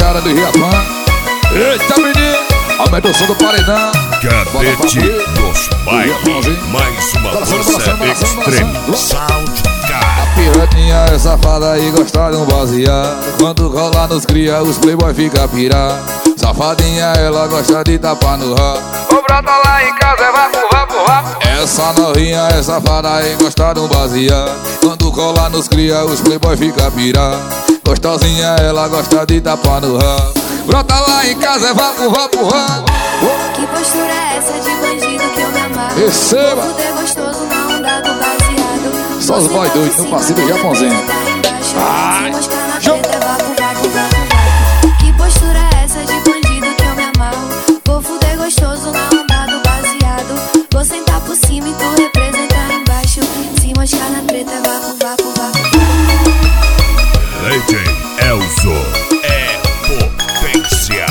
pegada do Riapã. Eita, menino, aumenta o som do paredão. Cadete dos bailes, mais uma força extreme. A piranha é safada e gosta de um baseado. Quando cola nos cria, os playboy fica pirado. Safadinha, ela gosta de tapar no rabo. O brota lá em casa é vapo, vapo, vapo. Essa novinha é safada e gosta de um baseado. Quando cola nos cria, os playboy fica pirado. Gostosinha, ela gosta de tapar no rabo. Brota lá em casa é vapo, vapo, vapo. Que postura é essa de bandido que eu me amarro? Receba! Povo de gostoso na onda do baseado. Só os boy doidos no passivo Japãozinho. Ai! Se moscar na preta é vapo, vapo, vapo, vapo. Que postura é essa de bandido que eu me amarro? Povo de gostoso na onda do baseado. Vou sentar por cima e tu representar embaixo. Se moscar na preta é vapo, vapo, vapo. DJ Elzo é potência.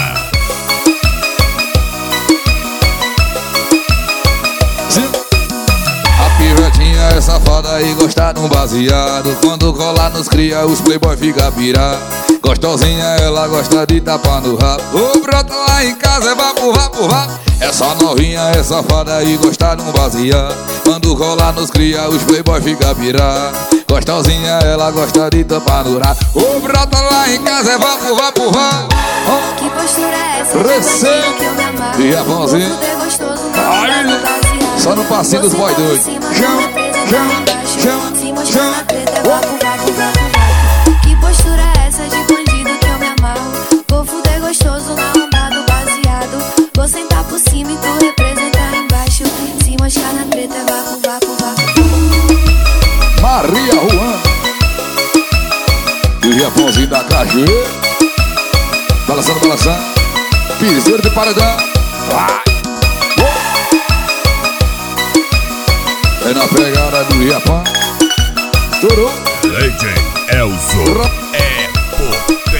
A pivetinha é safada e gosta de um baseado. Quando cola nos cria, os playboy fica pirado. Gostosinha, ela gosta de tapar no rabo. O brota lá em casa é vapo, vapo, vapo. Essa novinha é safada e gosta de um baseado. Quando cola nos cria, os playboy fica pirado. Gostosinha, ela gosta de tapar no rabo. O brota lá em casa é vapo, vapo, vapo. Que postura é essa de Receba! bandido que eu me amarro? E Japãozinho? Povo de gostoso na onda do baseado. Só no passinho dos boy doidos. Chama, chama, Se mostrar chama. na preta é vapo, vapo, vapo, vapo. Que postura é essa de bandido que eu me amarro? Povo de gostoso na onda do baseado. Vou sentar por cima e tu representar embaixo. Se mostrar na preta é vapo, vapo, vapo. Maria Juan e o Japãozinho da Cajueira. Balançando, balançando. Piseiro de paredão. Vai! É na pegada do Japão. Turou. DJ Elzo é potência.